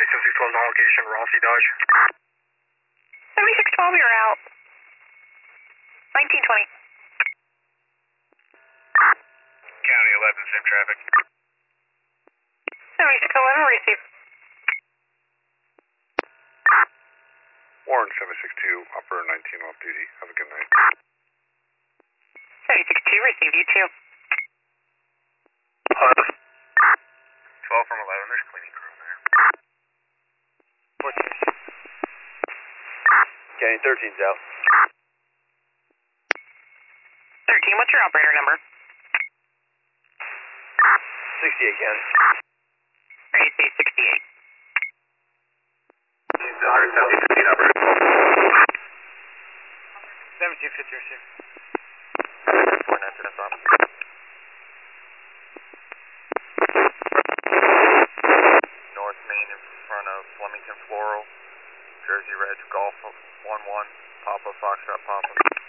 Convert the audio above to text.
7612 on location, Rossi Dodge. 7612, you're out. 1920. County 11, same traffic. 7611, receive. Warren 762, upper 19 off duty. Have a good night. 762, receive you too. 12 from 11, there's cleaning crew in there. 14. County 13's out. 13, what's your operator number? 68 County. Ready to say 68. 1750 number. 1750 receive. 49 on. North Main in front of Flemington Floral. Jersey Reg Golf 11, Papa Foxtrot Papa.